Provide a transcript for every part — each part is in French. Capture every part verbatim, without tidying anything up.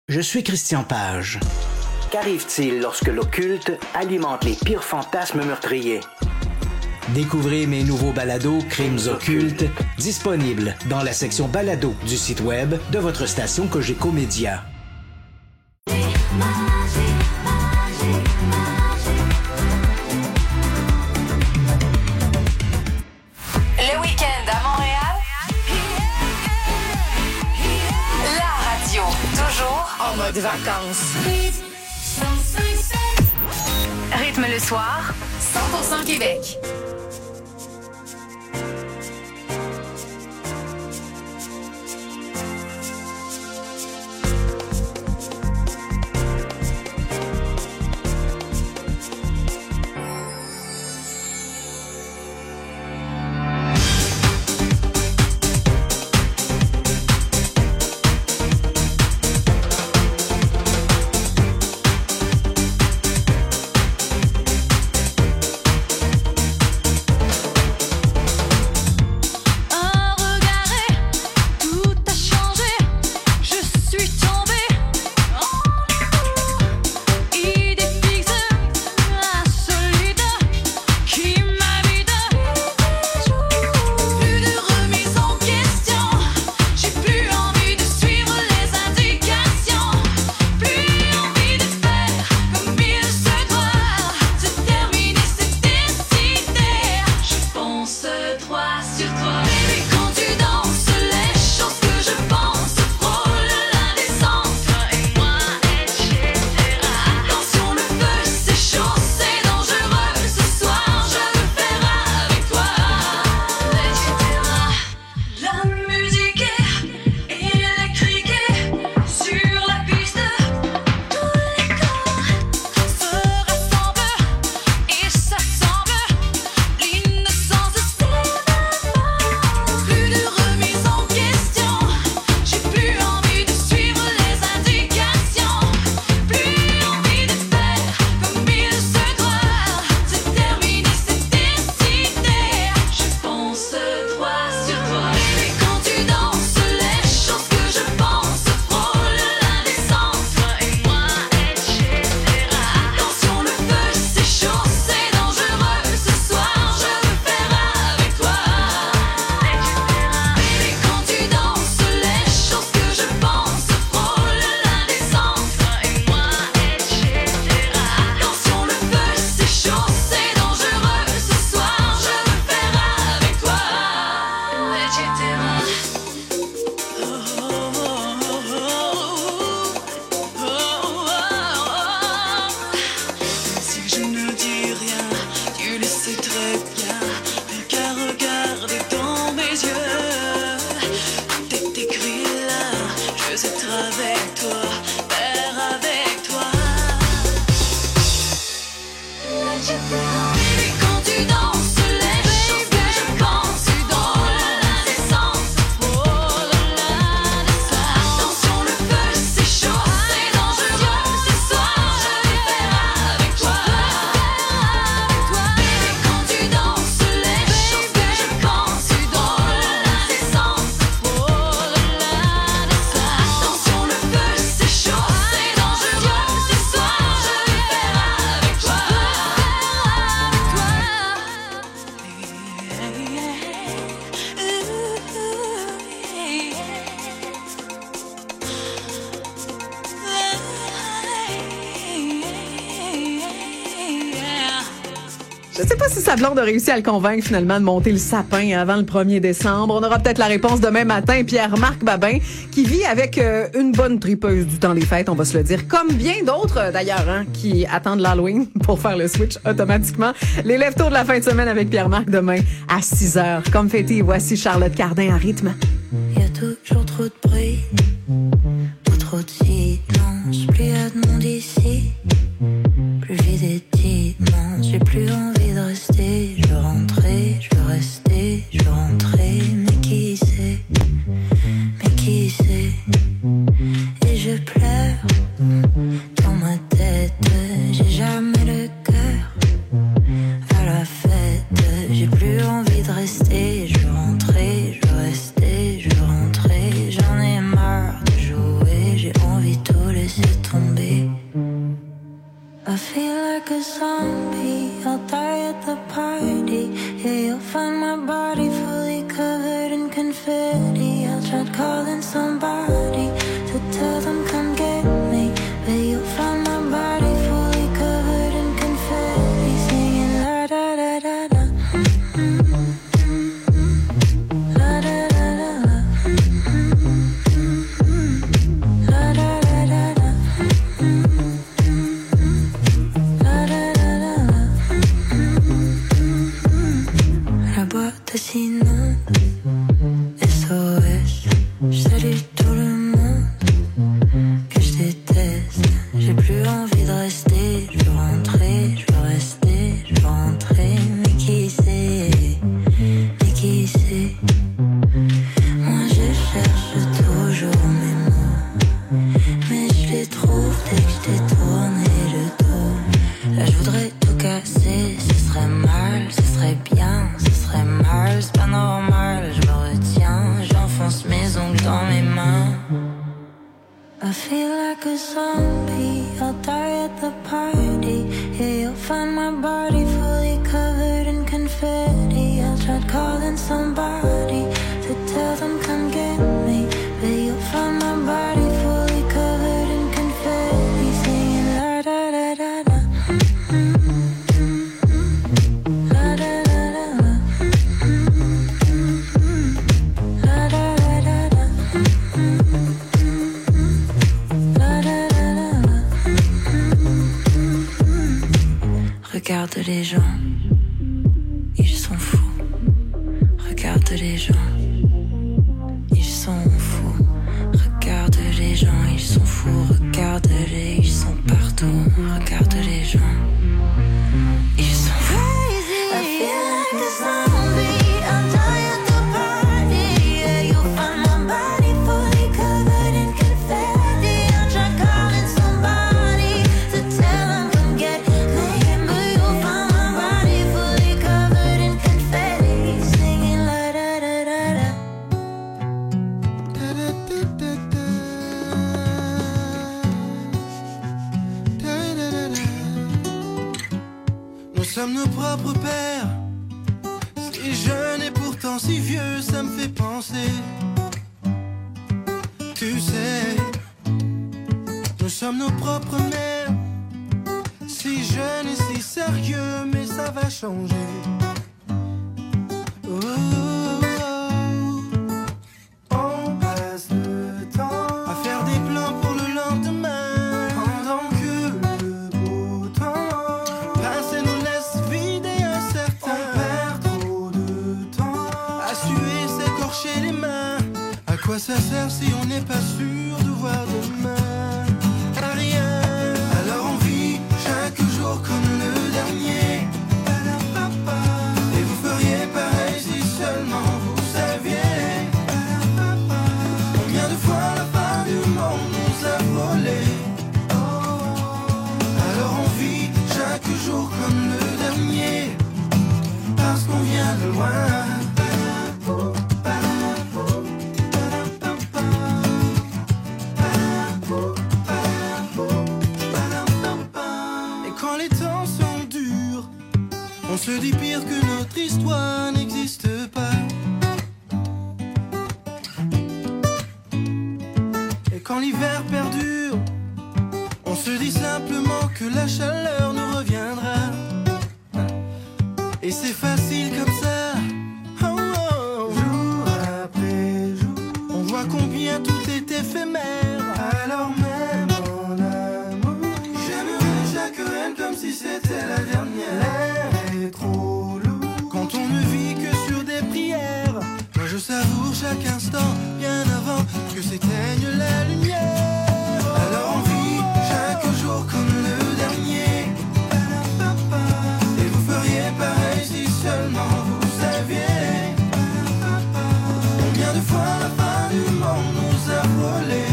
Je suis Christian Page. Qu'arrive-t-il lorsque l'occulte alimente les pires fantasmes meurtriers? Découvrez mes nouveaux balados Crimes occultes, disponibles dans la section balado du site web de votre station Cogeco Média. Le week-end à Montréal, la radio, toujours en mode vacances. Rythme le soir, cent pour cent Québec. Je sais pas si sa blonde a réussi à le convaincre finalement de monter le sapin avant le premier décembre. On aura peut-être la réponse demain matin. Pierre-Marc Babin, qui vit avec euh, une bonne tripeuse du temps des fêtes, on va se le dire. Comme bien d'autres euh, d'ailleurs, hein, qui attendent l'Halloween pour faire le switch automatiquement. Les lève-tôt de la fin de semaine avec Pierre-Marc demain à six heures. Comme fêté, voici Charlotte Cardin à rythme. Il y a toujours trop de bruit, pas trop de silence. Plus y a de monde ici, plus vide est immense. J'ai plus envie de rester, je veux rentrer, je veux rester, je veux rentrer. Mais qui sait, mais qui sait. Et je pleure dans ma tête, j'ai jamais le cœur à la fête. J'ai plus envie de rester, je veux rentrer, je veux rester, je veux rentrer. J'en ai marre de jouer, j'ai envie tous les like a zombie, I'll die at the party. Yeah, you'll find my body fully covered in confetti. I'll try calling somebody to tell them come get me, but you'll find my body fully covered in confetti, singing la da da da da. La da da da da. La da da da da. La da da da da. La boîte s'inonde. S O S. Je salue tout le monde que je déteste. J'ai plus envie de rester. Je veux rentrer, je veux rester, je veux rentrer. Mais qui sait, mais qui sait. Moi je cherche toujours mes mots, mais je les trouve dès que je t'ai tourné le dos. Là je voudrais tout casser, ce serait mal, ce serait bien, ce serait mal, c'est pas normal. Je me retiens, j'enfonce mes ongles dans mes mains. I feel like a zombie, I'll die at the party. Yeah, you'll find my body fully covered in confetti. I tried calling somebody to tell them come get me, but you'll find my body fully covered in confetti, singing la da da da da. La da da da da. La da da da da. La da da da da. Regarde les gens, ils sont fous. Regarde les gens, ils sont fous. Regarde les gens, ils sont fous. Regarde-les, ils sont partout. Regarde les gens, ils sont fous. I feel like a zombie, I'll die at the party. Yeah, you'll find my body fully covered in confetti. I'll try calling somebody to tell them come get me, but you'll find my body fully covered in confetti, singing la da da da da. Nous sommes nos propres pères, si jeunes et pourtant si vieux, ça me fait penser. Tu sais, nous sommes nos propres mères, si jeunes et si sérieux, mais ça va changer. Oh, oh, oh. On passe le temps à faire des plans pour le lendemain, pendant que le beau temps passé nous laisse vides et incertains. On perd trop de temps à suer, s'écorcher les mains. À quoi ça sert si on n'est pas sûr de voir demain? À rien. Alors on vit chaque jour comme le dernier. Et vous feriez pareil si seulement vous saviez. Combien de fois la fin du monde nous a volé. Alors on vit chaque jour comme le dernier, parce qu'on vient de loin. Et quand les temps sont durs, on se dit pire que notre histoire n'existe pas. Et quand l'hiver perdure, on se dit simplement que la chaleur nous reviendra. Et c'est facile comme ça, oh, oh. Jour après jour, on voit combien tout est éphémère. Alors même en amour, j'aimerais chaque reine comme si c'était la dernière. L'air est trop lourd quand on ne vit que sur des prières. Moi je savoure chaque instant bien avant que s'éteigne la lumière. Alors on vit chaque jour comme le dernier. Et vous feriez pareil si seulement vous saviez. Combien de fois la fin du monde nous a volé.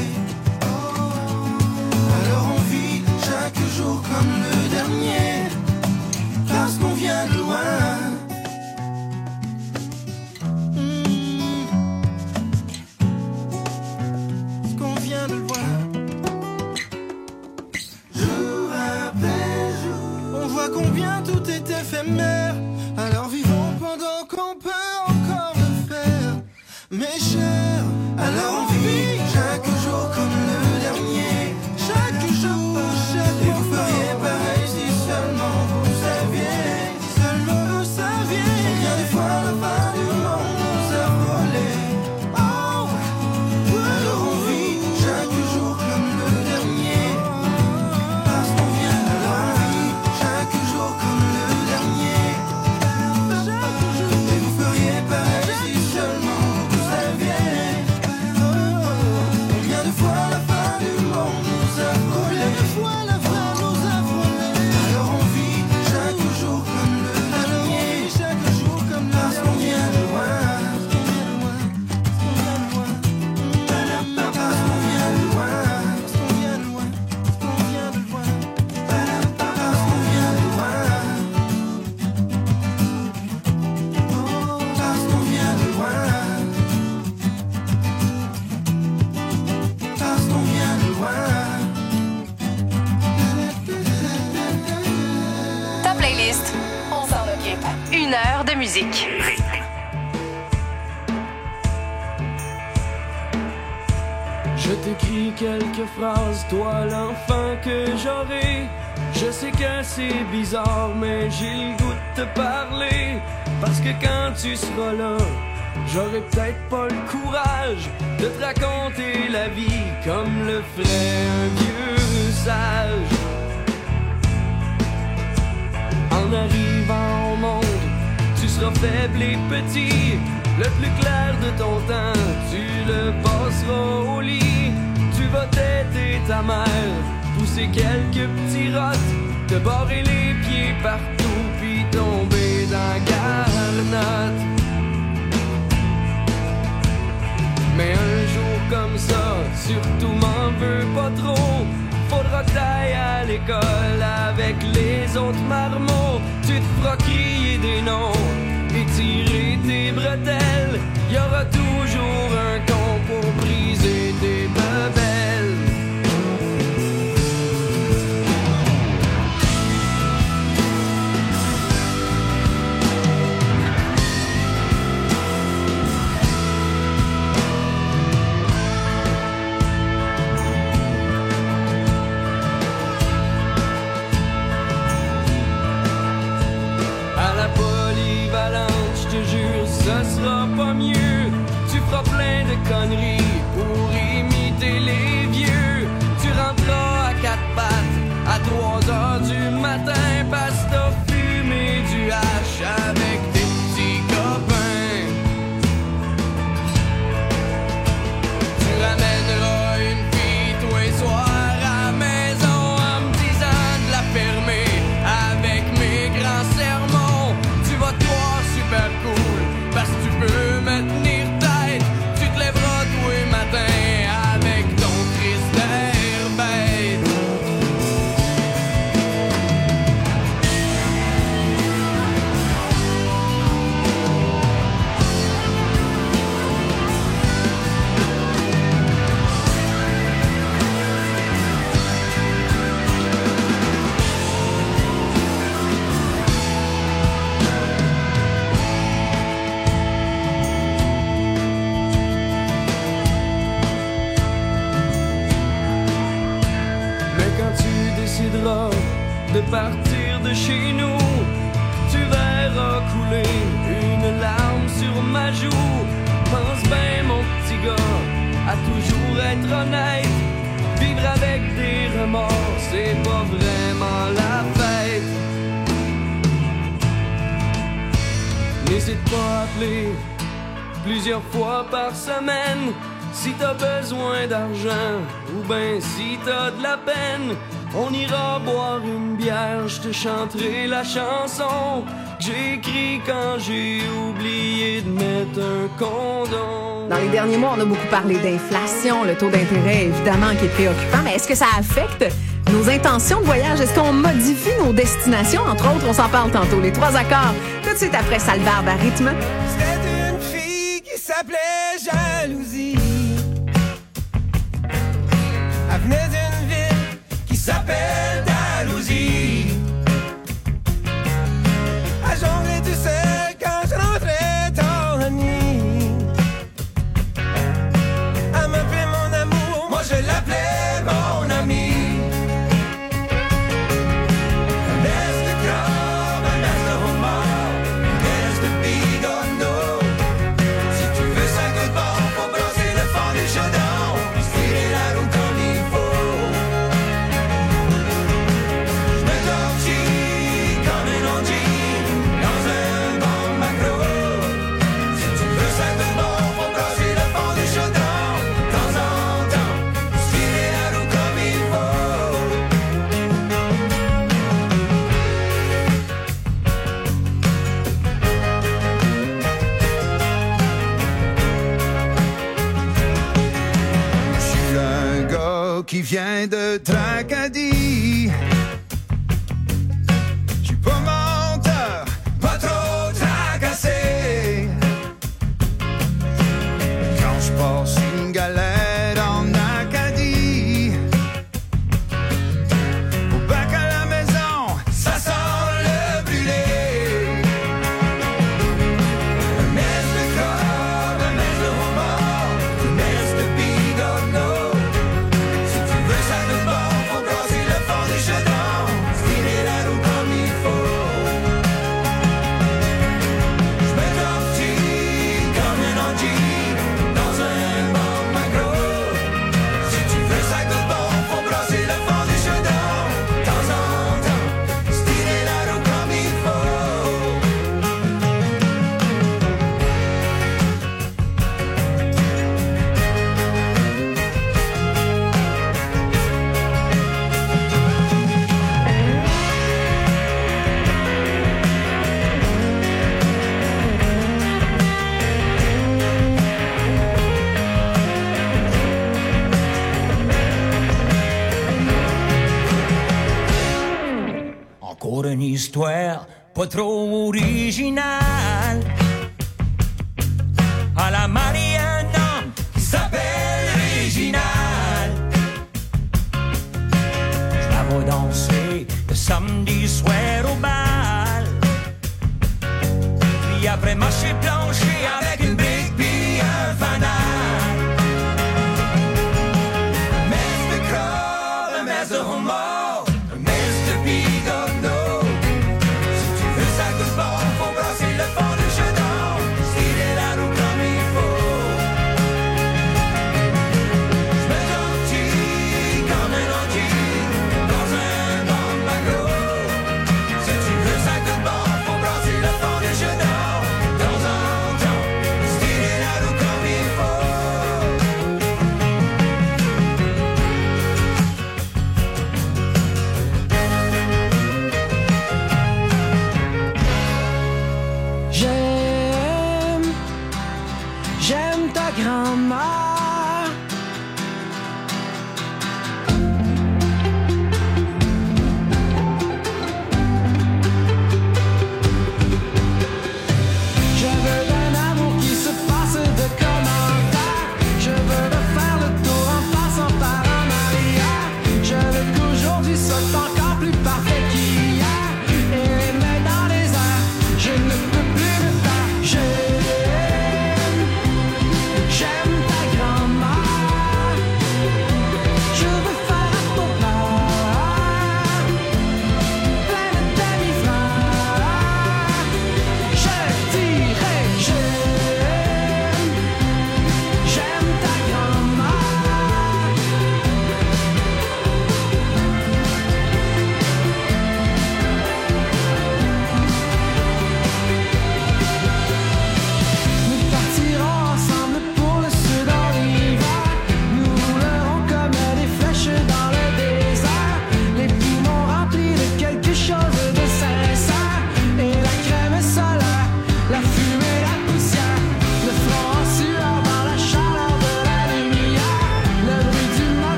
Alors on vit chaque jour comme le dernier, parce qu'on vient de loin. Mmh. Parce qu'on vient combien tout est éphémère. Alors vivons pendant qu'on peut encore le faire. Mes chers, alors on vit chaque jour comme le dernier. Chaque jour, chaque jour. Et vous feriez pareil si seulement vous saviez. Seulement vous saviez. Combien de fois la fin du monde nous a volé. Oh, alors on vit chaque jour comme le dernier. Parce qu'on vient de la vie, chaque jour comme le dernier. Et vous feriez pareil si seulement vous saviez. Combien de fois la fin du monde nous a volé. Combien de fois la fin nous a volé. Alors on vit chaque jour comme le dernier. Chaque jour comme le dernier. Parce qu'on vient de loin. Parce qu'on vient de loin. Parce qu'on vient de loin. Parce qu'on vient de loin. Parce qu'on vient de loin. Parce qu'on vient de loin. Parce qu'on vient de loin. Ta playlist, on s'en occupe. Une heure de musique. Je t'écris quelques phrases, toi l'enfant que j'aurai. Je sais que c'est bizarre, mais j'ai le goût de te parler. Parce que quand tu seras là, j'aurai peut-être pas le courage de te raconter la vie comme le ferait un vieux sage. En arrivant au monde, tu seras faible et petit. Le plus clair de ton temps, tu le passeras au lit. Tu vas t'aider ta mère, pousser quelques petits rottes, te barrer les pieds partout, puis tomber dans la garnotte. Mais un jour comme ça, surtout m'en veux pas trop. Faudra que t'ailles à l'école avec les autres marmots. Tu te feras crier des noms et tirer tes bretelles. Y'aura toujours un con pour briser tes bebelles. Ce sera pas mieux, tu feras plein de conneries pour imiter les vieux. Tu rentreras à quatre pattes à trois heures du matin parce que t'as fumé du hache avec tes petits copains. Tu ramèneras une fille tous les soirs à la maison en me disant de la fermer avec mes grands sermons. Tu vas te voir super cool parce que tu peux me tenir tête. Tu te lèveras tous les matins avec ton triste air bête. De partir de chez nous, tu verras couler une larme sur ma joue. Pense bien mon petit gars, à toujours être honnête. Vivre avec des remords, c'est pas vraiment la fête. N'hésite pas à appeler plusieurs fois par semaine si t'as besoin d'argent ou ben si t'as de la peine. On ira boire une bière, je te chanterai la chanson que j'ai écrite quand j'ai oublié de mettre un condom. Dans les derniers mois, on a beaucoup parlé d'inflation, le taux d'intérêt évidemment qui est préoccupant, mais est-ce que ça affecte nos intentions de voyage? Est-ce qu'on modifie nos destinations? Entre autres, on s'en parle tantôt. Les trois accords, tout de suite après Salvarbe à rythme. C'était une fille qui s'appelait Jalousie. Elle venait d'une ville qui s'appelle Dalhousie. besoin de tracadie. J'suis pas menteur, pas trop tracassé. Quand j'passe une galère en Acadie, au bac à la maison, ça sent le brûlé. Un mess de crabe, un mess de homard, un mess de bigorneau. Si tu veux ça de bon, faut brasser le fond des chaudrons, tirer la roue comme il faut. J'mets un petit comme un angie dans un bon macro. Si tu veux ça de bon, faut brasser le fond des chaudrons, de temps en temps, tirer la roue comme il faut. Encore une histoire pas trop originale. À la Marianne, qui s'appelle Réginal. Je la vois danser le samedi soir au bal. Puis après marcher plancher avec une brique puis un fanal. Un mess de crabe, un mess de homard, un mess de bigorneau. Si tu veux ça de bon, faut brasser le fond du chaudron, tirer la roue comme il faut. J'mets un petit comme un angie dans un bon macro. Si tu veux ça de bon, faut brasser le fond du chaudron, de temps en temps, tirer la roue comme il faut.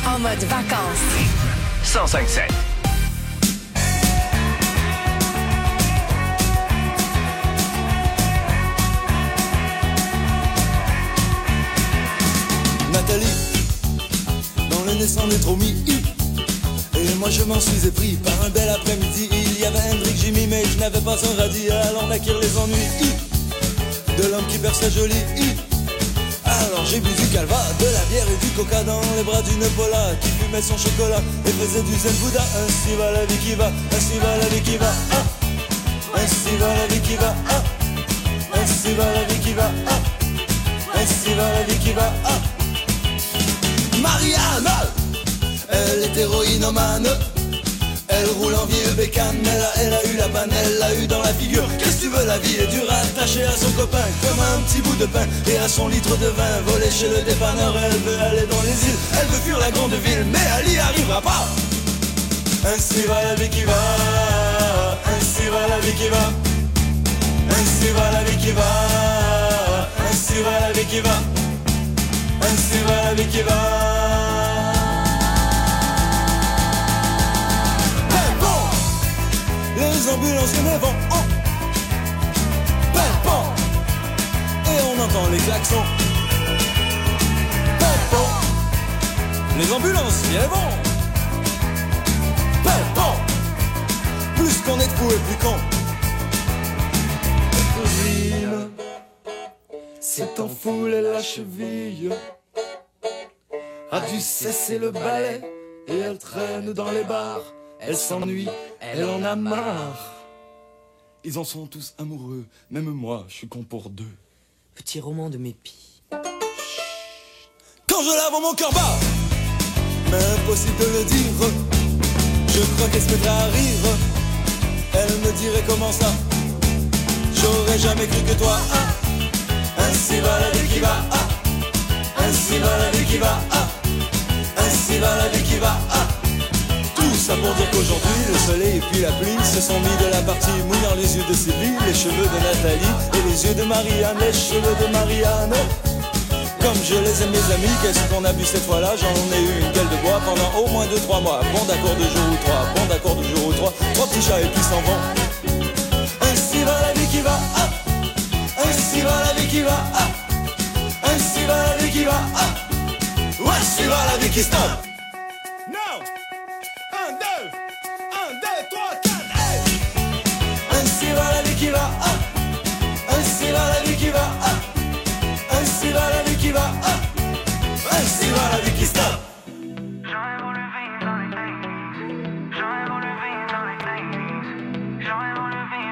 En mode vacances. cent cinq sept. Nathalie, dans le naissant des trop mis. Et moi je m'en suis épris par un bel après-midi. Il y avait Hendrik, Jimmy, mais je n'avais pas un radis. Alors naquirent les ennuis de l'homme qui perce la jolie. Alors j'ai bu du calva, de la bière et du coca dans les bras d'une Paula qui fumait son chocolat et faisait du zen Bouddha. Ainsi va la vie qui va, ainsi va la vie qui va, ah. Ainsi va la vie qui va, ah. Ainsi va la vie qui va, ah. Ainsi va la vie qui va, ah. Marianne, elle est héroïnomane. Elle roule en vieux bécane, elle a, elle a eu la panne, elle l'a eu dans la figure. Qu'est-ce que tu veux, la vie est dure, attachée à son copain comme un petit bout de pain et à son litre de vin. Volée chez le dépanneur, elle veut aller dans les îles, elle veut fuir la grande ville, mais elle y arrivera pas. Ainsi va la vie qui va, ainsi va la vie qui va, ainsi va la vie qui va, ainsi va la vie qui va, ainsi va la vie qui va. Les ambulances et les vents, oh. Pimpon. Et on entend les klaxons. Pimpon. Les ambulances et les vents. Pimpon. Plus qu'on est de fou et plus con. Cousine, c'est en foule et la cheville a dû cesser le ballet et elle traîne dans les bars. Elle s'ennuie, elle en a marre. Ils en sont tous amoureux, même moi, je suis con pour deux. Petit roman de Mépi. Quand je lave mon cœur bat, mais impossible de le dire. Je crois qu'elle se mettra à rire. Elle me dirait comment ça. J'aurais jamais cru que toi, ah. Ainsi va la vie qui va, ah. Ainsi va la vie qui va, ah. Ainsi va la vie qui va, ah. Tout ça pour dire qu'aujourd'hui le soleil et puis la pluie se sont mis de la partie mouillant les yeux de Sylvie, les cheveux de Nathalie et les yeux de Marianne, les cheveux de Marianne. Comme je les aime mes amis, qu'est-ce qu'on a bu cette fois-là? J'en ai eu une gueule de bois pendant au moins deux trois mois. Bon d'accord de jour ou trois, bon d'accord de jour ou trois. Trois petits chats et puis s'en vont. Ainsi va la vie qui va, ah. Ainsi va la vie qui va, ah. Ainsi va la vie qui va, ah. Ouais, ainsi va la vie qui stoppe. Non. Un, deux, un, deux, trois, quatre, hey. Ainsi va la vie qui va, ah. Ainsi va la vie qui va, ah. Ainsi va la vie qui va, ah. Ainsi va la vie qui stoppe. J'aurais voulu vivre dans les eighties. J'aurais voulu vivre dans les eighties. J'aurais voulu vivre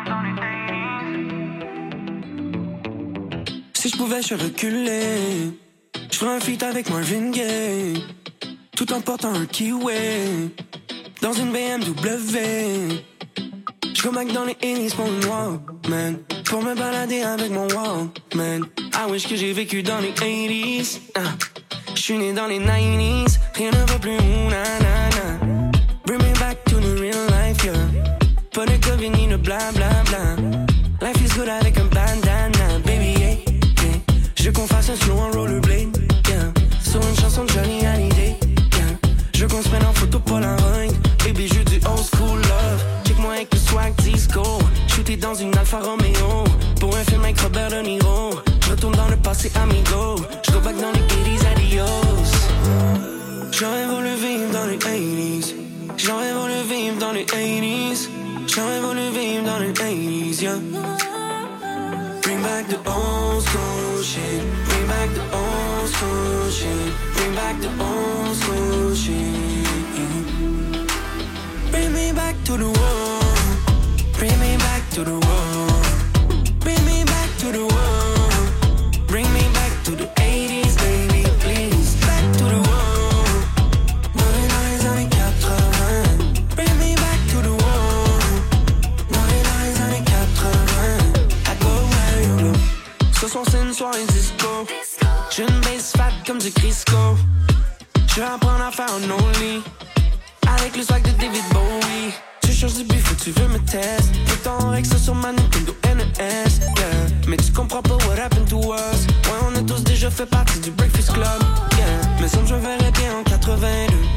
dans les eighties. Si je pouvais, je reculais. Je ferais un feat avec Marvin Gaye, tout en portant un kiwi dans une B M W. Je go back dans les eighties pour une Walkman, pour me balader avec mon Walkman. I wish que j'ai vécu dans les eighties. Ah. Je suis né dans les nineties, rien ne va plus, ouh, na na na. Bring me back to the real life, yeah. Pas de COVID ni de bla bla bla. Life is good avec un bandana, baby, yeah, yeah. Je veux qu'on fasse un slow en rollerblade, yeah. Sur une chanson de Johnny Hallyday, yeah. Je veux qu'on se prenne en photo Polaroid, baby, je veux du old school love. Check-moi avec le swag disco, shooté dans une Alfa Romeo, pour un film avec Robert De Niro. Je retourne dans le passé, amigo. Je go back dans les eighties, adios. J'aurais voulu vivre dans les eighties. J'aurais voulu vivre dans les eighties. J'aurais voulu vivre dans les eighties, yeah. Bring back the old school shit. Bring back the old school shit. Bring back the old school shit. Bring me back to the world. Bring me back to the world. Bring me back to the world. Bring me back to the eighties, baby, please. Back to the world. Dans les, dans les années quatre-vingts. Bring me back to the world. Dans les, dans les années quatre-vingts. I go where you go. Ce soir c'est une soirée disco. J'ai une bass fat comme du Crisco. Je vais apprendre à faire un only avec le swag de David Bowie. Tu changes du bif et tu veux me tester. Et ton Rex sur ma Nintendo N E S, yeah. Mais tu comprends pas what happened to us. Ouais, on a tous déjà fait partie du Breakfast Club, yeah. Mais ça me je verrais bien en quatre-vingt-deux.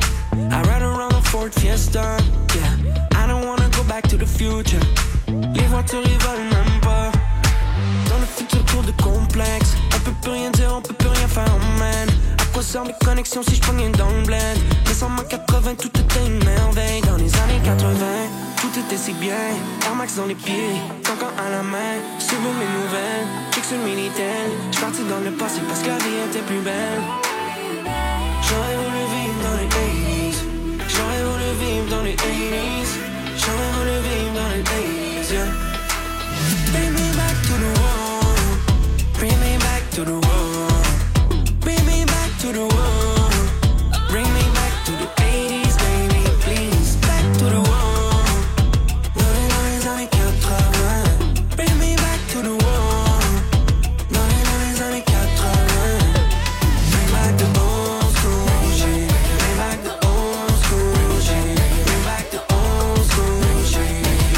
destin. Yeah, I don't wanna go back to the future. Les voitures ils volent même pas. Dans le futur tour de complexe. On peut plus rien dire, on peut plus rien faire, oh man. À quoi servent les connexions si je pognais dans le bled? Mais sans ma quatre-vingts, tout était une merveille. Dans les années quatre-vingts, tout était si bien. Air Max dans les pieds, encore à la main. Suivre mes nouvelles, check sur le Minitel. J'partis dans le passé parce que la vie était plus belle. J'aurais voulu vivre dans les eighties. J'aurais voulu vivre dans les eighties. J'aurais voulu vivre dans les eighties, yeah. Bring me back to the world. Bring me back to the world. Bring me back to the world. Bring me back to the eighties, baby, please. Back to the world. Dans les, dans les années quatre-vingts. Bring me back to the world. Dans les, dans les années quatre-vingts. Bring back the old school shit. Bring back the old school shit. Bring back the old school shit.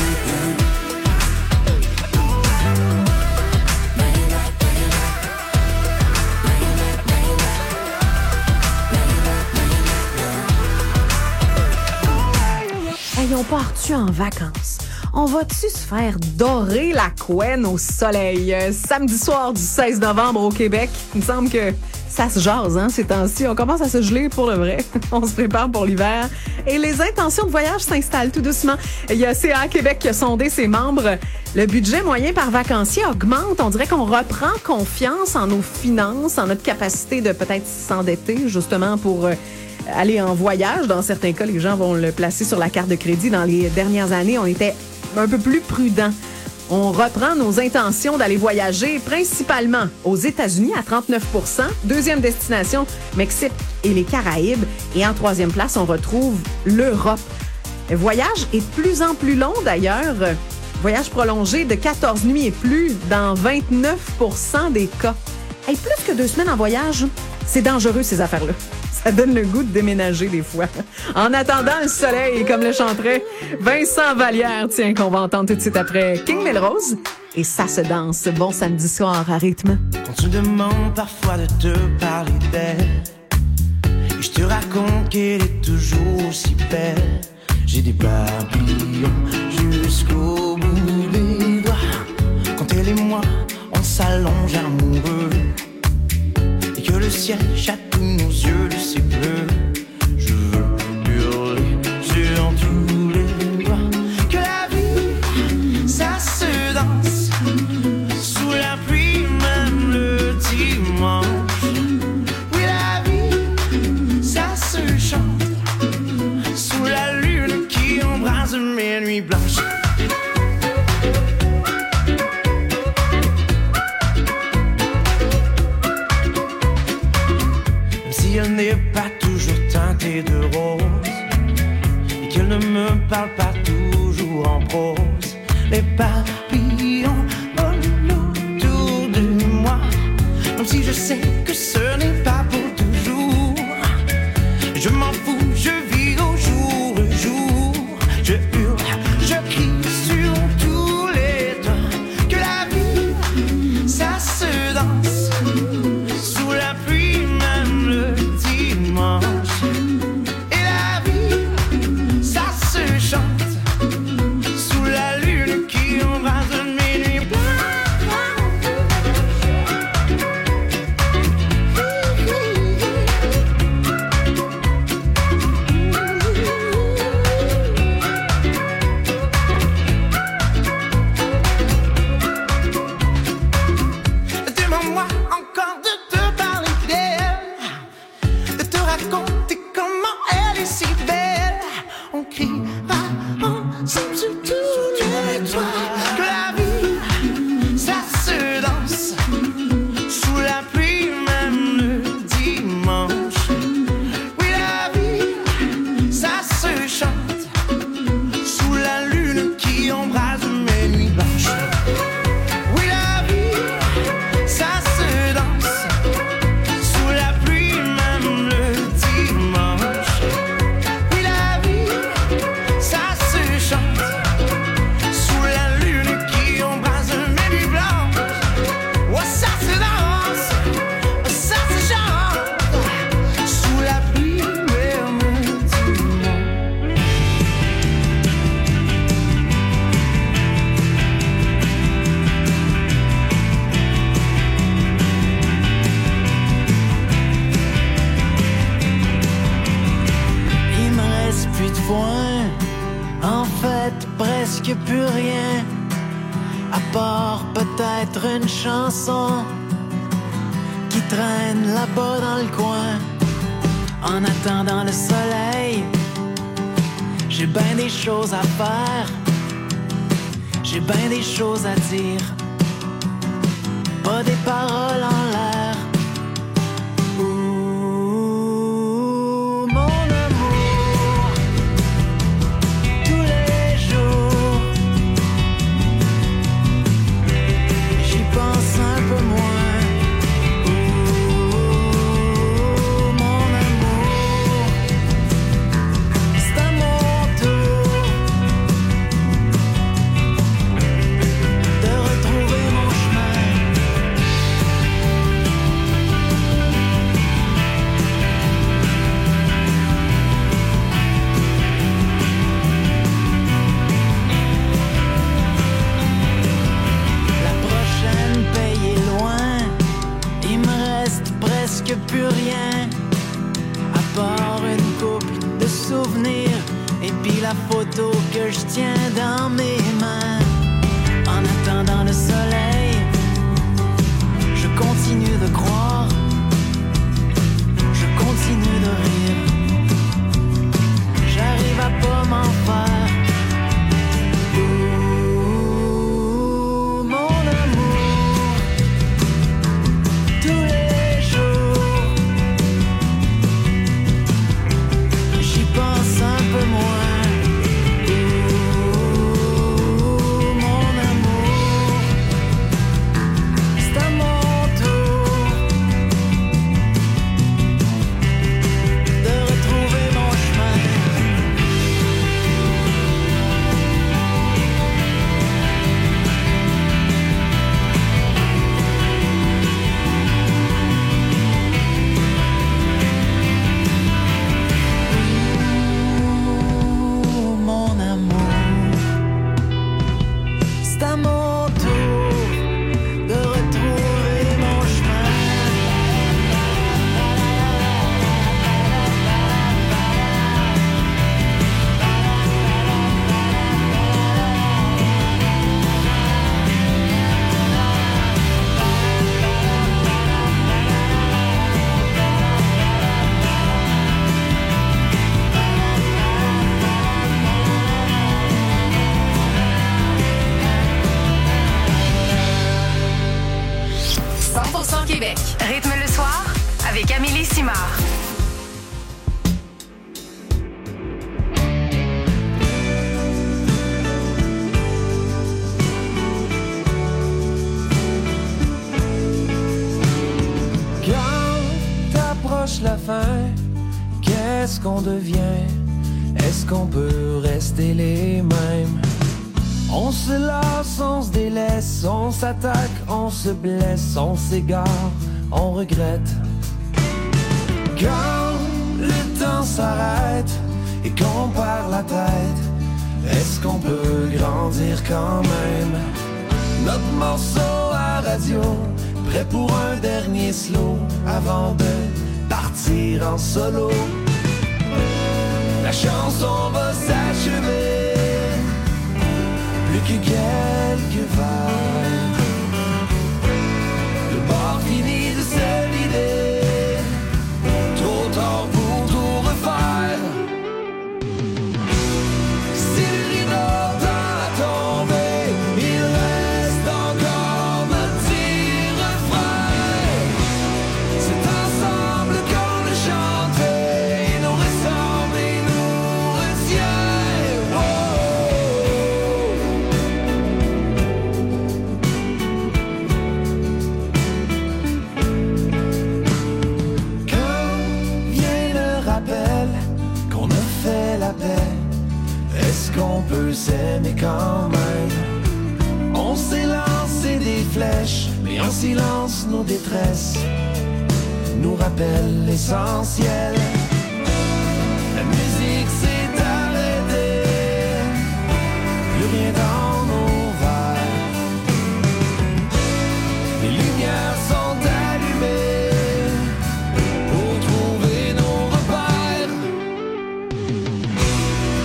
Hey, on part-tu en vacances? On va-tu se faire dorer la couenne au soleil? Euh, samedi soir du seize novembre au Québec. Il me semble que ça se jase, hein, ces temps-ci. On commence à se geler pour le vrai. On se prépare pour l'hiver. Et les intentions de voyage s'installent tout doucement. Il y a C A Québec qui a sondé ses membres. Le budget moyen par vacancier augmente. On dirait qu'on reprend confiance en nos finances, en notre capacité de peut-être s'endetter, justement, pour euh, aller en voyage. Dans certains cas, les gens vont le placer sur la carte de crédit. Dans les dernières années, on était un peu plus prudent. On reprend nos intentions d'aller voyager principalement aux États-Unis à trente-neuf pour cent. Deuxième destination, Mexique et les Caraïbes. Et en troisième place, on retrouve l'Europe. Le voyage est de plus en plus long d'ailleurs. Voyage prolongé de quatorze nuits et plus dans vingt-neuf pour cent des cas. Hey, plus que deux semaines en voyage, c'est dangereux ces affaires-là. Ça donne le goût de déménager des fois. En attendant le soleil, comme le chanterait Vincent Vallière, tiens, qu'on va entendre tout de suite après King Melrose. Et ça se danse. Bon samedi soir à rythme. Quand tu me demandes parfois de te parler d'elle, et je te raconte qu'elle est toujours aussi belle, j'ai des papillons jusqu'au bout des doigts. Quand elle et moi, on s'allonge amoureux, et que le ciel chatouille nos yeux de ses bleus, je veux hurler sur tous les doigts que la vie, ça se danse sous la pluie, même le dimanche. Oui, la vie, ça se chante sous la lune qui embrase mes nuits blanches. Elle n'est pas toujours teintée de rose et qu'elle ne me parle pas toujours en prose. Les papillons volent autour de moi, même si je sais que ce n'est pas pour toujours. Je m'en fous, je vis au jour le jour. Je hurle, je crie sur tous les toits que la vie, ça se danse sous la pluie, même le dimanche. Et la vie, ça se chante sous la lune qui embrase mes nuits blanches. Demande-moi encore de te parler d'elle, de te raconter comment elle est si belle. On criera ensemble sur tous les toits que la vie, ça se danse sous la pluie, même le dimanche. Oui, la vie, ça se chante sous la lune qui embrase mes nuits blanches. Oui, la vie, ça se danse sous la pluie, même le dimanche. Oui, foin, en fait presque plus rien, à part peut-être une chanson qui traîne là-bas dans le coin. En attendant le soleil, j'ai ben des choses à faire, j'ai ben des choses à dire, pas des paroles en l'air. Ouh, mon amour, tous les jours, j'y pense un peu moins. Ouh, mon amour, c'est à mon tour de retrouver mon chemin. La prochaine paye est loin, il me reste presque plus rien, à part une couple de souvenirs et puis la photo que je tiens dans mes mains. En attendant le soleil, je continue de croire, je continue de rire, j'arrive à pas m'en faire. Ouh, mon amour, tous les jours, j'y pense un peu moins. Ouh, mon amour, c'est à mon tour de retrouver mon chemin. Ouh, mon amour, c'est à mon tour de retrouver mon chemin. cent pour cent Québec. Rythme le soir avec Amélie Simard. Quand t'approche la fin, qu'est-ce qu'on devient? Est-ce qu'on peut rester les mêmes? On se lasse, on se délaisse, on s'attaque, on se blesse, on s'égare, on regrette. Quand le temps s'arrête et qu'on perd la tête, est-ce qu'on peut grandir quand même? Notre morceau à radio, prêt pour un dernier slow avant de partir en solo. La chanson va s'achever, plus que quelques vagues. Le bord fini de se vider, trop tard pour tout refaire. Si le rideau tend à tomber, il reste encore notre petit refrain. C'est ensemble qu'on le chante, il nous ressemble et nous retient. Oh, quand vient le rappel qu'on a fait la paix, est-ce qu'on peut s'aimer quand même? On s'est lancé des flèches, mais en silence nos détresses nous rappellent l'essentiel. La musique s'est arrêtée, plus rien dans nos verres. Les lumières sont allumées pour trouver nos repères.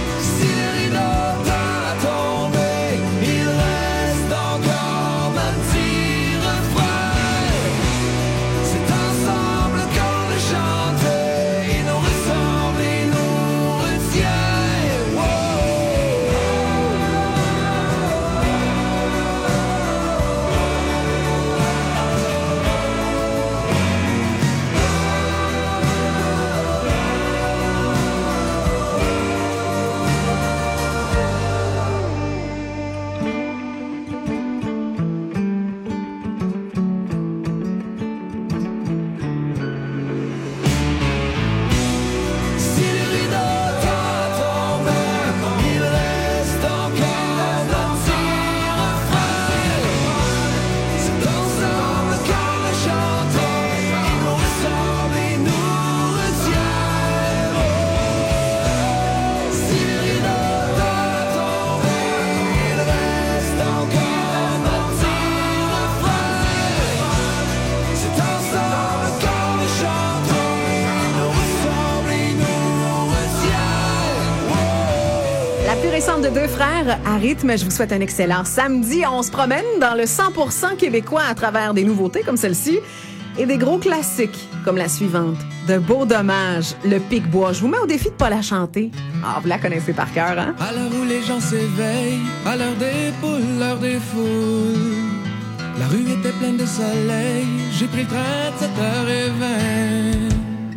récente de deux frères à rythme. Je vous souhaite un excellent samedi. On se promène dans le cent pour cent québécois à travers des nouveautés comme celle-ci et des gros classiques comme la suivante. De Beau Dommage, Le Pic-Bois. Je vous mets au défi de pas la chanter. Ah, vous la connaissez par cœur, hein? À l'heure où les gens s'éveillent, à l'heure des poules, l'heure des foules, la rue était pleine de soleil. J'ai pris le train de sept heures vingt.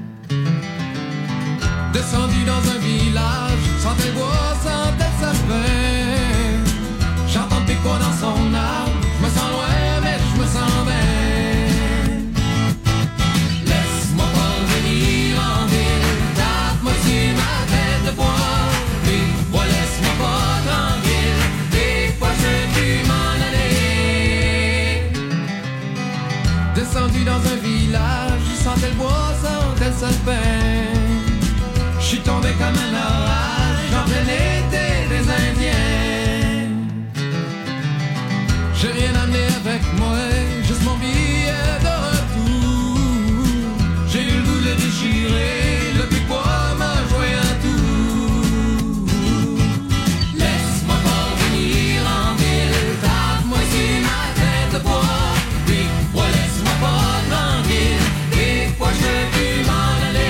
Descendu dans un village, sentais le bois, sentais le sapin. J'entends le pic-bois dans son arbre. Je me sens loin, mais je me sens bien. Laisse-moi pas venir en ville, tape-moi sur ma tête de bois. Pic-bois, laisse-moi pas tranquille, des fois je veux plus m'en aller. Descendu dans un village, je sentais le bois, sentais le sapin. J'suis tombé comme un orage en plein été des Indiens. J'ai rien amené avec moi, juste mon billet de retour. J'ai eu le goût de le déchirer, le pic-bois m'a joué un tour. Laisse-moi pas venir en ville, tape-moi sur ma tête de bois. Pic-bois, laisse-moi pas tranquille, des fois je veux plus m'en aller.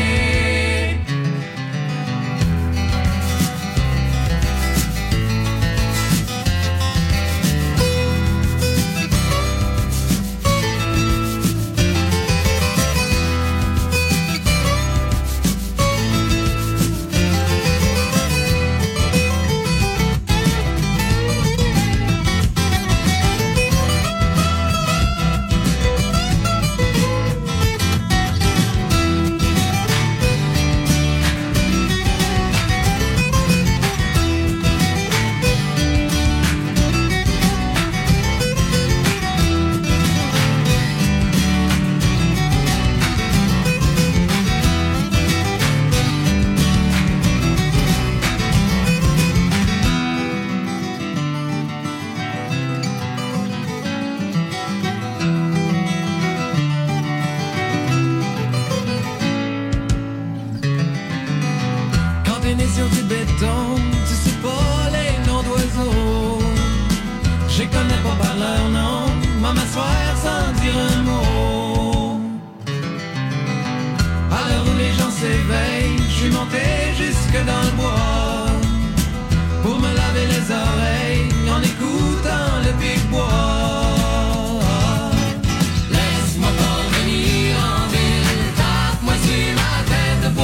Sur du béton, tu sais pas les noms d'oiseaux. Je connais pas par leur nom, m'en m'asseoir sans dire un mot. À l'heure où les gens s'éveillent, je suis monté jusque dans le bois pour me laver les oreilles en écoutant le pic-bois. Laisse-moi pas venir en ville, tape-moi sur ma tête de bois.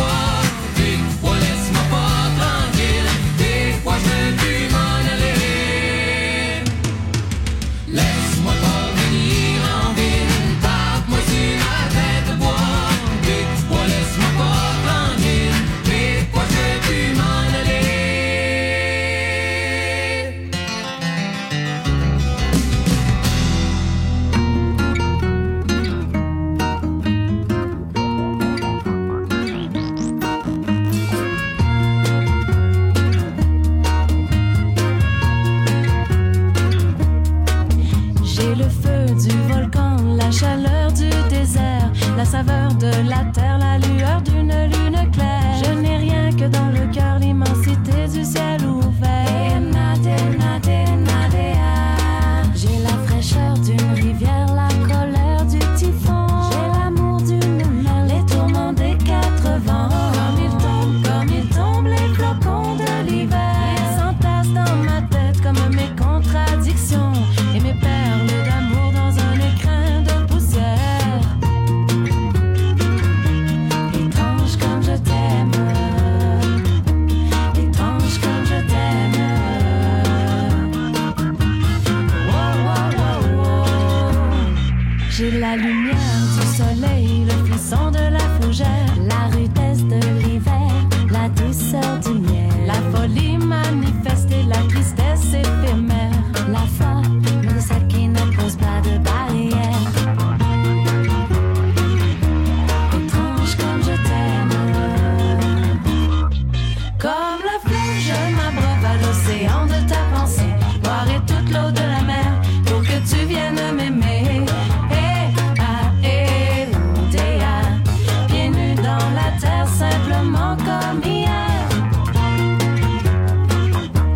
Je veux plus m'en aller. Laisse-moi pas venir en ville, tape-moi sur ma tête de bois. Pic-bois, laisse-moi pas tranquille, pic-bois, je veux plus m'en aller. La chaleur du désert, la saveur de la terre, la lueur d'une lune claire. Je n'ai rien que dans le cœur, l'immensité du ciel ouvert. J'ai la fraîcheur d'une rivière, la colère du typhon. J'ai l'amour d'une mer, les tourments des quatre vents. Comme ils tombent, comme ils tombent, les flocons de l'hiver. Ils s'entassent dans ma tête comme mes contradictions et mes perles d'amour dans un écrin de poussière. Étrange comme je t'aime, étrange comme je t'aime. Wow, wow, wow, wow. J'ai la lumière du soleil, le frisson de la fougère, la rudesse de l'hiver, la douceur du miel, la folie manifeste et la tristesse éphémère, la foi, mais celle qui ne pose pas de barrière. Étrange comme je t'aime. Comme le flot, je m'abreuve à l'océan de ta pensée. Boirai toute l'eau de la mer pour que tu viennes m'aimer. Eh, ah, eh, oh, déa. Pieds nus dans la terre, simplement comme hier.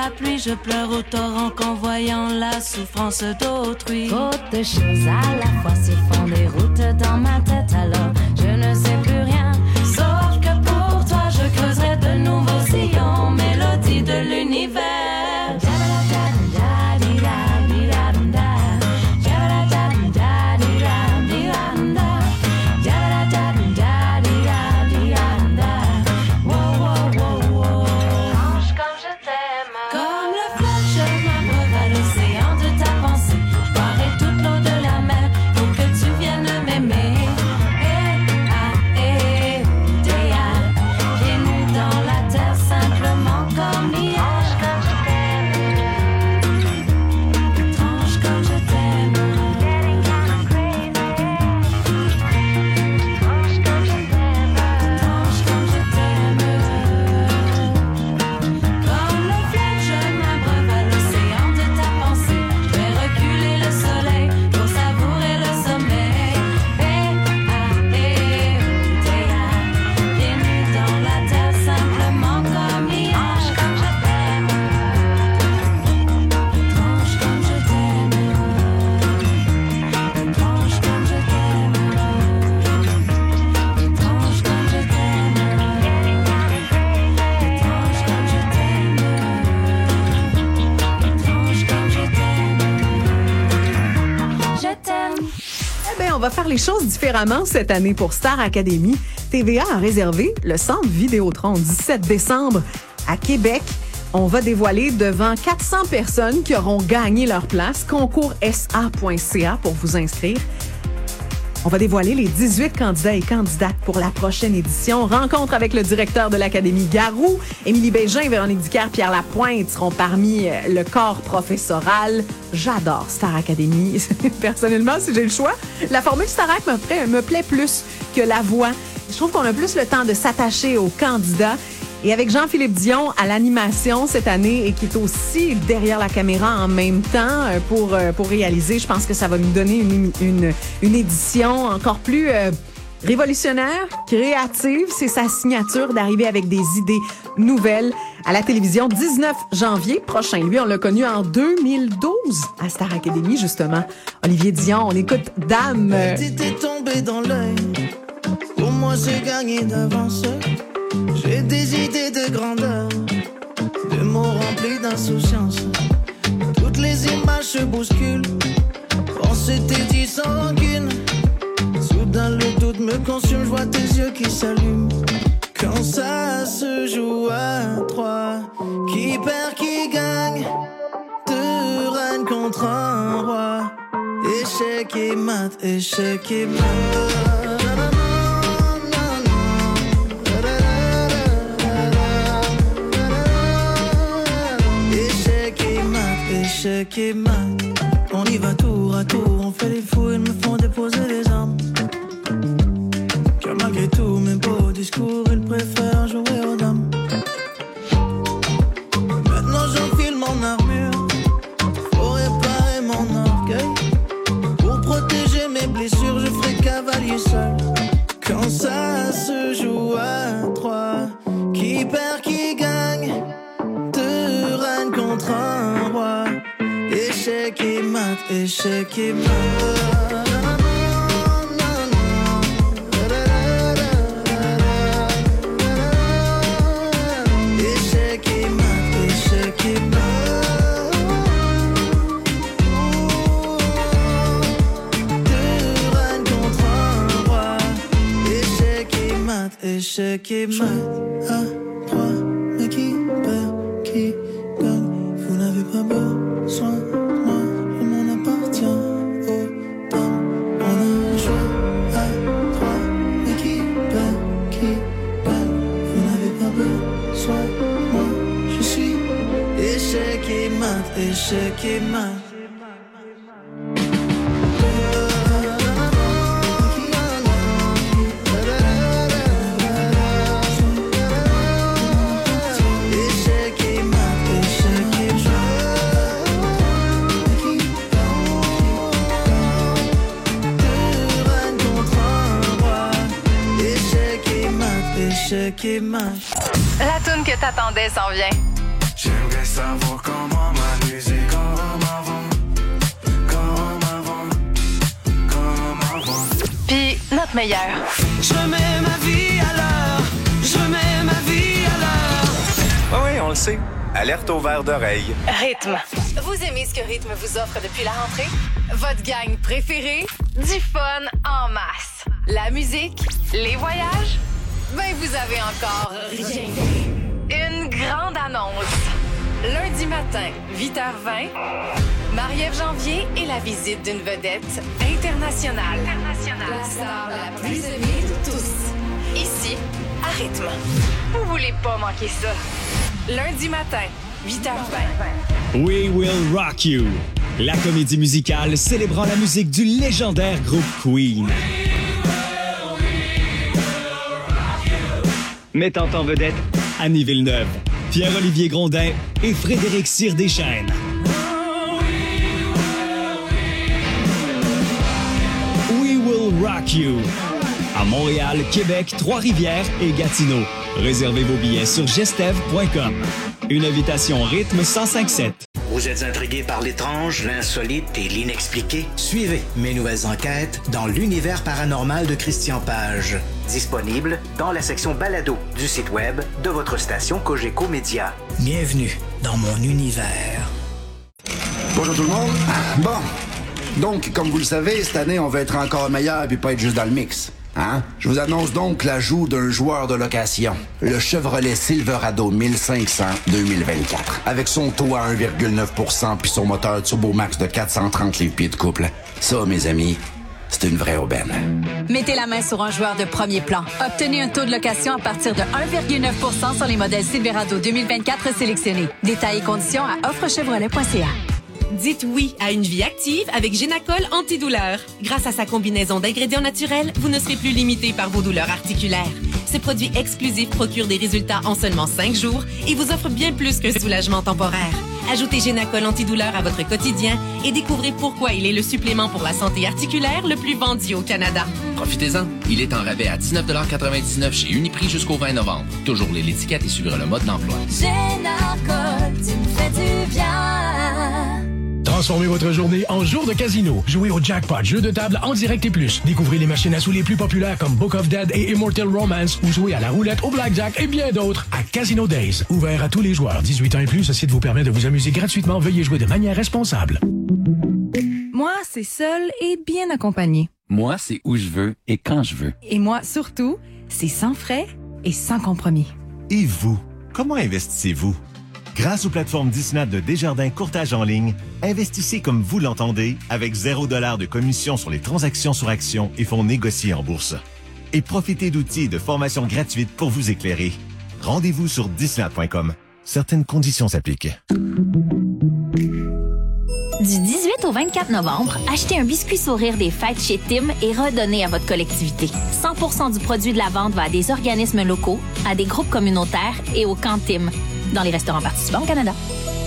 la pluie, je pleure au torrent qu'en voyant la souffrance d'autrui. Trop de choses à la fois se font des routes dans ma tête, alors je ne sais plus rien. Sauf que pour toi, je creuserai de nouveaux sillons, mélodie de l'univers. va faire les choses différemment cette année pour Star Academy. T V A a réservé le centre Vidéotron dix-sept décembre à Québec. On va dévoiler devant quatre cents personnes qui auront gagné leur place. Concours S A point C A pour vous inscrire. On va dévoiler les dix-huit candidats et candidates pour la prochaine édition. Rencontre avec le directeur de l'Académie Garou. Émilie Bégin, Véronique Dicker, Pierre Lapointe seront parmi le corps professoral. J'adore Star Academy. Personnellement, si j'ai le choix, la formule Starac me plaît, me plaît plus que la voix. Je trouve qu'on a plus le temps de s'attacher aux candidats. Et avec Jean-Philippe Dion à l'animation cette année et qui est aussi derrière la caméra en même temps pour, pour réaliser, je pense que ça va nous donner une, une, une édition encore plus euh, révolutionnaire, créative. C'est sa signature d'arriver avec des idées nouvelles à la télévision. dix-neuf janvier prochain. Lui, on l'a connu en deux mille douze à Star Academy, justement. Olivier Dion, on écoute Dame. T'étais tombé dans l'œil. Pour moi, j'ai gagné d'avance. J'ai des idées de grandeur, des mots remplis d'insouciance. Toutes les images se bousculent. On s'était dit sans rancune. Soudain le doute me consume, je vois tes yeux qui s'allument. Quand ça se joue à trois, qui perd, qui gagne, deux reines contre un roi. Échec et mat, échec et mat. Échec et mat, on y va tour à tour, on fait les fous, ils me font déposer les armes. Car malgré tous mes beaux discours, ils préfèrent jouer aux dames. Maintenant j'enfile mon armure, faut réparer mon orgueil. Pour protéger mes blessures, je ferai cavalier seul. Quand ça se joue à trois, qui perd, qui gagne, deux reines contre un roi. Échec et mat, échec et mat. Échec et mat, échec et mat. Deux reines contre un roi. Échec et mat, échec et mat. À trois, mais qui perd, qui gagne? Vous n'avez pas besoin. Moi, je m'en appartiens aux dames. On a joué à trois, mais qui perd, qui gagne? Vous n'avez pas besoin. Moi, je suis échec et mat, échec et mat. La toune que t'attendais s'en vient. J'aimerais savoir comment m'amuser comme avant, comme avant, comme avant. Puis notre meilleur. Je remets ma vie à l'heure, je remets ma vie à l'heure. Oui, oui, on le sait. Alerte au verre d'oreille. Rythme. Vous aimez ce que Rythme vous offre depuis la rentrée? Votre gang préférée? Du fun en masse. La musique? Les voyages? Ben, vous avez encore rien. Une grande annonce. Lundi matin, huit heures vingt, Marie-Ève Janvier et la visite d'une vedette internationale. internationale. La star la plus aimée de tous. Ici, à Rythme. Vous voulez pas manquer ça. Lundi matin, huit heures vingt. We Will Rock You, la comédie musicale célébrant la musique du légendaire groupe Queen. Mettant en vedette Annie Villeneuve, Pierre-Olivier Grondin et Frédéric Cyr-Deschênes. We Will Rock You. À Montréal, Québec, Trois-Rivières et Gatineau. Réservez vos billets sur gestev point com. Une invitation Rythme cent cinq sept. Vous êtes intrigué par l'étrange, l'insolite et l'inexpliqué? Suivez mes nouvelles enquêtes dans l'univers paranormal de Christian Page. Disponible dans la section balado du site web de votre station Cogeco Média. Bienvenue dans mon univers. Bonjour tout le monde. Bon, donc comme vous le savez, cette année on veut être encore meilleur puis pas être juste dans le mix. Hein? Je vous annonce donc l'ajout d'un joueur de location, le Chevrolet Silverado mille cinq cents deux mille vingt-quatre. Avec son taux à un virgule neuf pour cent puis son moteur Turbo Max de quatre cent trente livres-pieds de couple. Ça, mes amis, c'est une vraie aubaine. Mettez la main sur un joueur de premier plan. Obtenez un taux de location à partir de un virgule neuf pour cent sur les modèles Silverado deux mille vingt-quatre sélectionnés. Détails et conditions à offre chevrolet point c a. Dites oui à une vie active avec Génacol antidouleur. Grâce à sa combinaison d'ingrédients naturels, vous ne serez plus limité par vos douleurs articulaires. Ce produit exclusif procure des résultats en seulement cinq jours et vous offre bien plus qu'un soulagement temporaire. Ajoutez Génacol antidouleur à votre quotidien et découvrez pourquoi il est le supplément pour la santé articulaire le plus vendu au Canada. Profitez-en. Il est en rabais à dix-neuf quatre-vingt-dix-neuf chez Uniprix jusqu'au vingt novembre. Toujours les l'étiquette et suivre le mode d'emploi. Génacol, tu me fais du bien. Transformez votre journée en jour de casino. Jouez au Jackpot, jeu de table en direct et plus. Découvrez les machines à sous les plus populaires comme Book of Dead et Immortal Romance ou jouez à la roulette, au blackjack et bien d'autres à Casino Days. Ouvert à tous les joueurs. dix-huit ans et plus, ce site vous permet de vous amuser gratuitement. Veuillez jouer de manière responsable. Moi, c'est seul et bien accompagné. Moi, c'est où je veux et quand je veux. Et moi, surtout, c'est sans frais et sans compromis. Et vous, comment investissez-vous? Grâce aux plateformes Disney de Desjardins Courtage en ligne, investissez comme vous l'entendez avec zéro dollar de commission sur les transactions sur actions et fonds négociés en bourse. Et profitez d'outils et de formations gratuites pour vous éclairer. Rendez-vous sur disney point com. Certaines conditions s'appliquent. Du dix-huit au vingt-quatre novembre, achetez un biscuit sourire des fêtes chez Tim et redonnez à votre collectivité. cent pour cent du produit de la vente va à des organismes locaux, à des groupes communautaires et au camp Tim, dans les restaurants participants au Canada.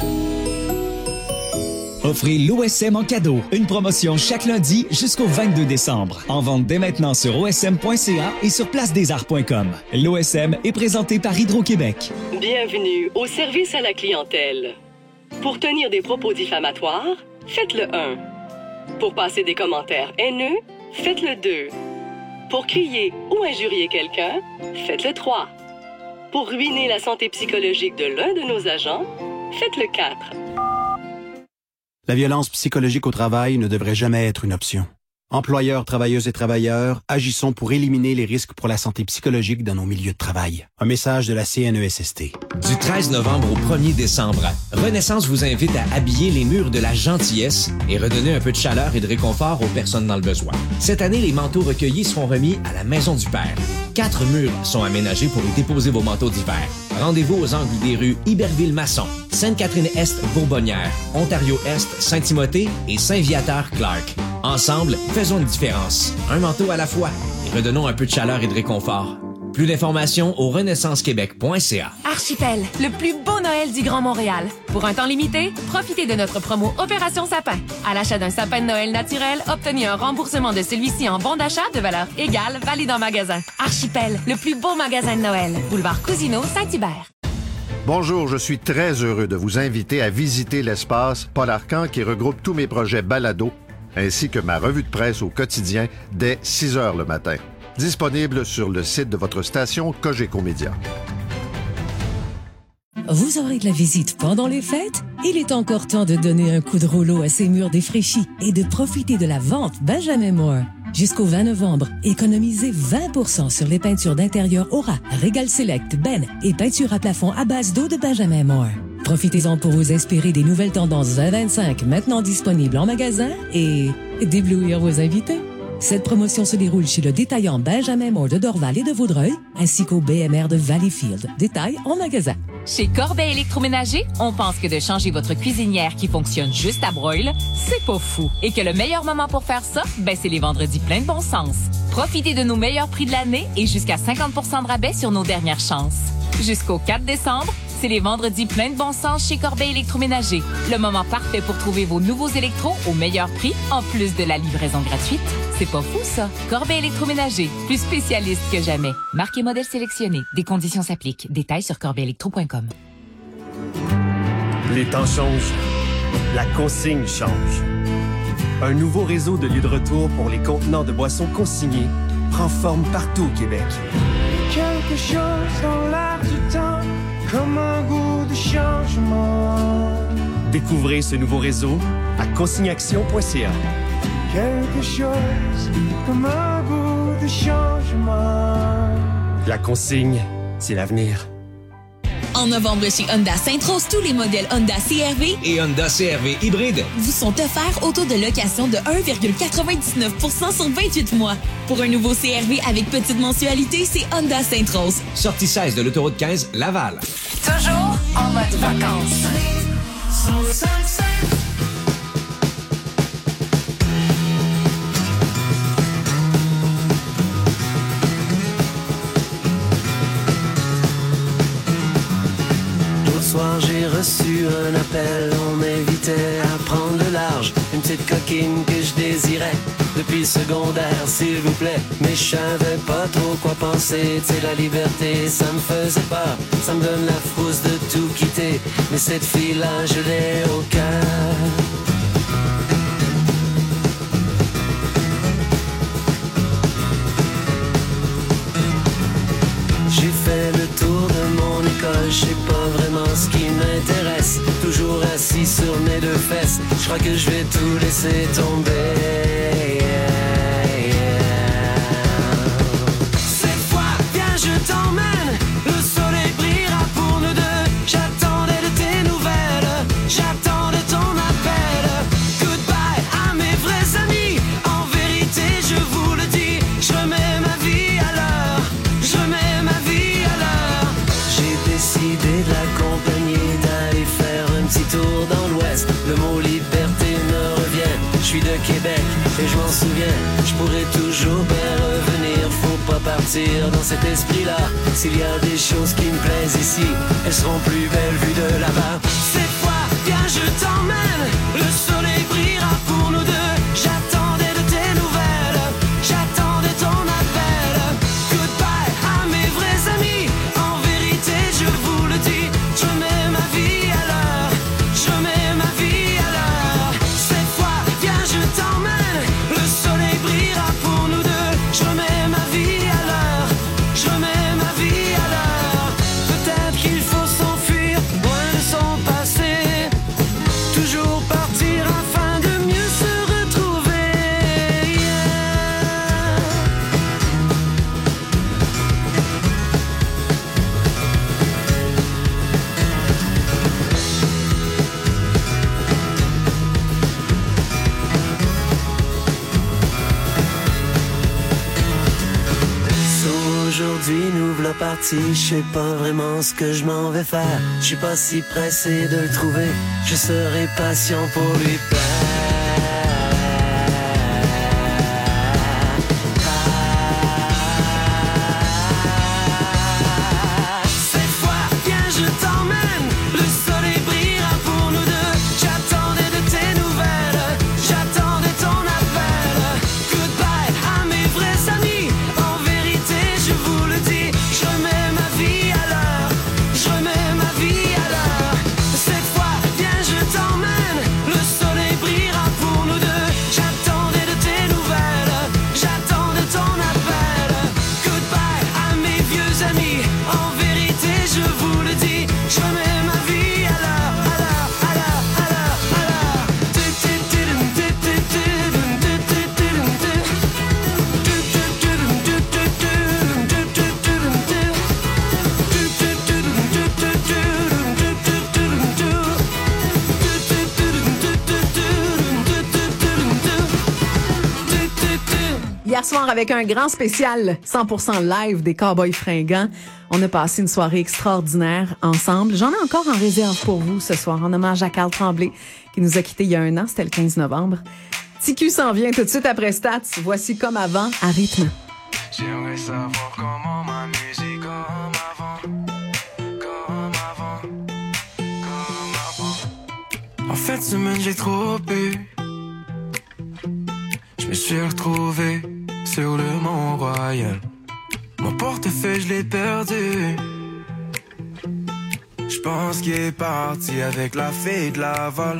Offrez l'O S M en cadeau. Une promotion chaque lundi jusqu'au vingt-deux décembre. En vente dès maintenant sur O S M point C A et sur place des arts point com. L'O S M est présenté par Hydro-Québec. Bienvenue au service à la clientèle. Pour tenir des propos diffamatoires, faites le un. Pour passer des commentaires haineux, faites le deux. Pour crier ou injurier quelqu'un, faites le trois. Pour ruiner la santé psychologique de l'un de nos agents, faites le quatre. La violence psychologique au travail ne devrait jamais être une option. Employeurs, travailleuses et travailleurs, agissons pour éliminer les risques pour la santé psychologique dans nos milieux de travail. Un message de la C N E S S T. Du treize novembre au premier décembre, Renaissance vous invite à habiller les murs de la gentillesse et redonner un peu de chaleur et de réconfort aux personnes dans le besoin. Cette année, les manteaux recueillis seront remis à la Maison du Père. Quatre murs sont aménagés pour y déposer vos manteaux d'hiver. Rendez-vous aux angles des rues Iberville-Masson, Sainte-Catherine-Est, Bourbonnière, Ontario-Est, Saint-Timothée et Saint-Viateur-Clark. Ensemble, faisons une différence. Un manteau à la fois et redonnons un peu de chaleur et de réconfort. Plus d'informations au renaissance québec point c a. Archipel, le plus beau Noël du Grand Montréal. Pour un temps limité, profitez de notre promo Opération Sapin. À l'achat d'un sapin de Noël naturel, obtenez un remboursement de celui-ci en bon d'achat de valeur égale valide en magasin. Archipel, le plus beau magasin de Noël. Boulevard Cousineau, Saint-Hubert. Bonjour, je suis très heureux de vous inviter à visiter l'espace Paul Arcand qui regroupe tous mes projets balado ainsi que ma revue de presse au quotidien dès six heures le matin. Disponible sur le site de votre station Cogeco Média. Vous aurez de la visite pendant les fêtes? Il est encore temps de donner un coup de rouleau à ces murs défraîchis et de profiter de la vente Benjamin Moore. Jusqu'au vingt novembre, économisez vingt pour cent sur les peintures d'intérieur Aura, Regal Select, Ben et peintures à plafond à base d'eau de Benjamin Moore. Profitez-en pour vous inspirer des nouvelles tendances vingt vingt-cinq maintenant disponibles en magasin et d'éblouir vos invités. Cette promotion se déroule chez le détaillant Benjamin Moore de Dorval et de Vaudreuil, ainsi qu'au B M R de Valleyfield. Détail en magasin. Chez Corbeil Électroménager, on pense que de changer votre cuisinière qui fonctionne juste à broil, c'est pas fou. Et que le meilleur moment pour faire ça, ben c'est les vendredis pleins de bon sens. Profitez de nos meilleurs prix de l'année et jusqu'à cinquante pour cent de rabais sur nos dernières chances. Jusqu'au quatre décembre, c'est les vendredis pleins de bon sens chez Corbeil Électroménager. Le moment parfait pour trouver vos nouveaux électros au meilleur prix, en plus de la livraison gratuite. C'est pas fou, ça? Corbeil Électroménager, plus spécialiste que jamais. Marque et modèle sélectionnés. Des conditions s'appliquent. Détails sur corbeil électro point com. Les temps changent. La consigne change. Un nouveau réseau de lieux de retour pour les contenants de boissons consignés prend forme partout au Québec. Quelque chose dans l'air du temps, comme un goût de changement. Découvrez ce nouveau réseau à consignaction point c a. Quelque chose comme un goût de changement. La consigne, c'est l'avenir. En novembre, chez Honda Sainte-Rose, tous les modèles Honda C R V et Honda C R V hybride vous sont offerts au taux de location de un virgule quatre-vingt-dix-neuf pour cent sur vingt-huit mois. Pour un nouveau C R V avec petite mensualité, c'est Honda Sainte-Rose. Sortie seize de l'autoroute quinze, Laval. Toujours en mode vacances. Soir, j'ai reçu un appel, on m'invitait à prendre le large. Une petite coquine que je désirais depuis le secondaire, s'il vous plaît. Mais je savais pas trop quoi penser, tu sais, la liberté, ça me faisait peur. Ça me donne la frousse de tout quitter, mais cette fille-là, je l'ai au cœur. J'ai fait le tour de mon école, je sais pas vraiment ce qui m'intéresse. Toujours assis sur mes deux fesses, je crois que je vais tout laisser tomber. Cette fois, viens, je t'emmène, le soleil brillera pour nous deux. J'attendais de tes nouvelles, j'attends de ton appel. Goodbye à mes vrais amis, en vérité je vous le dis, je remets ma vie à l'heure, je remets ma vie à l'heure. J'ai décidé de l'accompagner, d'aller faire un petit tour dans l'ouest. Le mot liberté me revient, je suis de Québec et je m'en souviens. Je pourrais toujours bien revenir, faut pas partir dans cet esprit-là. S'il y a des choses qui me plaisent ici, elles seront plus belles vues de là-bas. Cette fois, viens, je t'emmène, le soleil brillera pour nous deux. J'attendais de tes nouvelles, j'attendais ton appel. Goodbye à mes vrais amis, en vérité je vous le dis, je mets ma vie à l'heure, je mets ma vie à l'heure. Cette fois, viens, je t'emmène, le soleil brillera pour nous deux. Je mets ma vie à l'heure, je mets ma vie à l'heure. Peut-être qu'il faut s'enfuir loin de son passé, toujours partir afin de mieux se retrouver. Yeah. So, aujourd'hui, nous voilà partis, je sais pas vraiment ce que je m'en vais faire. Je suis pas si pressé de le trouver, je serai patient pour lui plaire. Cette fois, viens, je t'emmène, le soleil brillera pour nous deux. J'attendais de tes nouvelles, j'attendais ton appel. Goodbye à mes vrais amis, en vérité je vous le dis, je remets ma vie à l'heure, je remets ma vie soir avec un grand spécial cent pour cent live des Cowboys fringants. On a passé une soirée extraordinaire ensemble. J'en ai encore en réserve pour vous ce soir en hommage à Carl Tremblay qui nous a quittés il y a un an, c'était le quinze novembre. T Q s'en vient tout de suite après Stats. Voici Comme avant à rythme. J'aimerais savoir comment ma musique comme avant, comme avant, comme avant. En fait, semaine j'ai trop bu. Je me suis retrouvé sur le Mont-Royal. Mon portefeuille, je l'ai perdu. Je pense qu'il est parti avec la fille de Laval.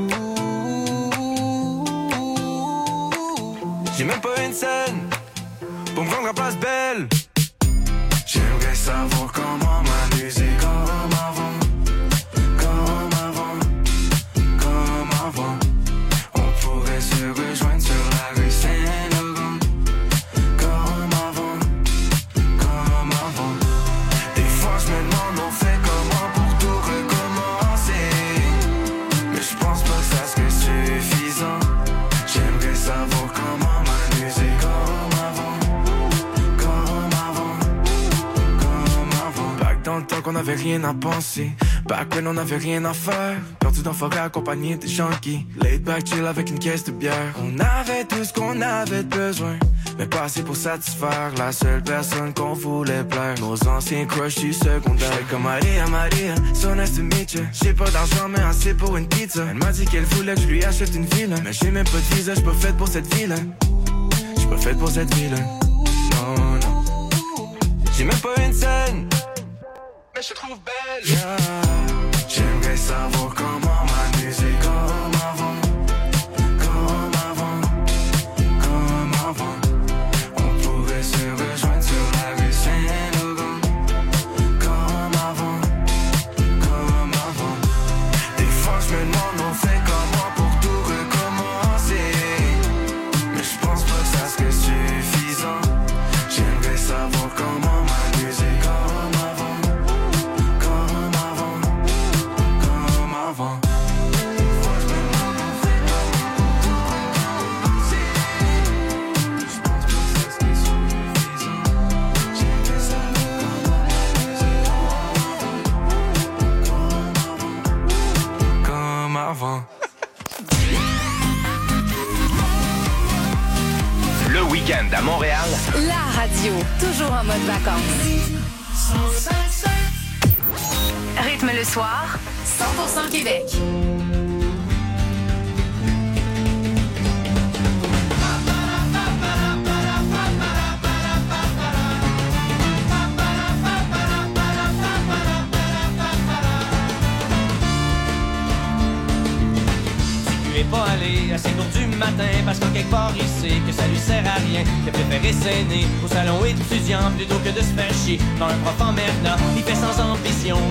J'ai même pas une scène pour me rendre à Place Belle. J'aimerais savoir comment ma musique comme avant, comme avant, comme avant. On pourrait se rejoindre sur la rue Saint-Laurent, comme avant, comme avant. Des fois je me demande on fait comment pour tout recommencer, mais je pense pas que ça serait suffisant. J'aimerais savoir comment ma musique comme avant, comme avant, comme avant. Back dans le temps qu'on avait rien à penser, back when on n'avait rien à faire, perdu dans forêt accompagné des junkies, laid back chill avec une caisse de bière. On avait tout ce qu'on avait besoin, mais pas assez pour satisfaire la seule personne qu'on voulait plaire. Nos anciens crushs du secondaire. J'fais comme Maria, Maria, so nice to meet you. J'ai pas d'argent mais assez pour une pizza. Elle m'a dit qu'elle voulait que je lui achète une ville, mais j'ai même pas de visa, j'suis pas faite pour cette ville. J'suis pas faite pour cette ville. Non, non. J'ai même pas une scène, mais je te trouve belle. Yeah. J'aimerais savoir comment ma musique comme avant, comme avant, comme avant. On pourrait se rejoindre sur la rue Saint-Laurent, comme avant, comme avant. Des fois je me demande on fait comment pour tout recommencer, mais je pense pas que ça serait suffisant. J'aimerais savoir comment ma musique comme avant, comme avant, comme avant. Des fois je me demande on fait comment pour tout recommencer, mais je pense pas que ça serait suffisant. J'aimerais savoir comment ma musique comme avant, comme avant. Le week-end à Montréal, La radio, toujours en mode vacances. Rythme le soir, cent pour cent Québec. Tu es pas allé assez tôt du matin parce qu'en quelque part il sait que ça lui sert à rien. Il a préféré s'aîner au salon étudiant plutôt que de se faire chier dans un prof emmerdant. Il fait sans ambition